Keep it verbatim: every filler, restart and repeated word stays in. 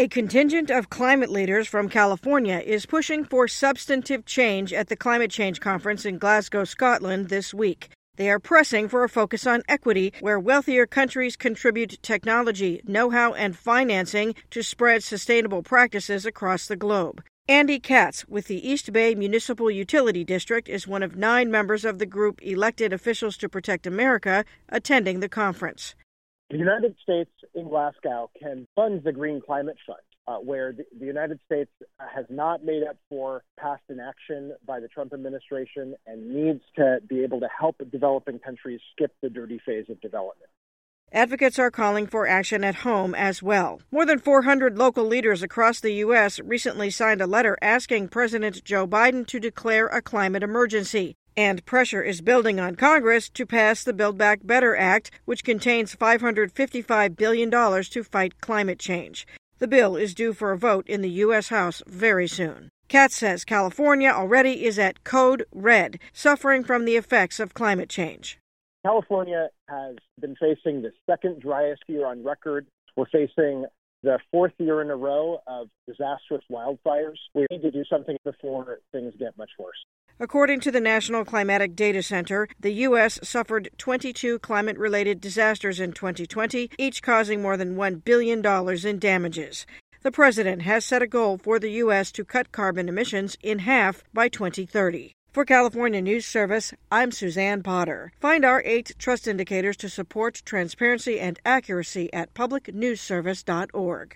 A contingent of climate leaders from California is pushing for substantive change at the Climate Change Conference in Glasgow, Scotland this week. They are pressing for a focus on equity, where wealthier countries contribute technology, know-how, and financing to spread sustainable practices across the globe. Andy Katz with the East Bay Municipal Utility District is one of nine members of the group Elected Officials to Protect America attending the conference. The United States in Glasgow can fund the Green Climate Fund, uh, where the, the United States has not made up for past inaction by the Trump administration and needs to be able to help developing countries skip the dirty phase of development. Advocates are calling for action at home as well. More than four hundred local leaders across the U S recently signed a letter asking President Joe Biden to declare a climate emergency. And pressure is building on Congress to pass the Build Back Better Act, which contains five hundred fifty-five billion dollars to fight climate change. The bill is due for a vote in the U S House very soon. Katz says California already is at code red, suffering from the effects of climate change. California has been facing the second driest year on record. We're facing the fourth year in a row of disastrous wildfires. We need to do something before things get much worse. According to the National Climatic Data Center, the U S suffered twenty-two climate-related disasters in twenty twenty, each causing more than one billion dollars in damages. The president has set a goal for the U S to cut carbon emissions in half by twenty thirty. For California News Service, I'm Suzanne Potter. Find our eight trust indicators to support transparency and accuracy at public news service dot org.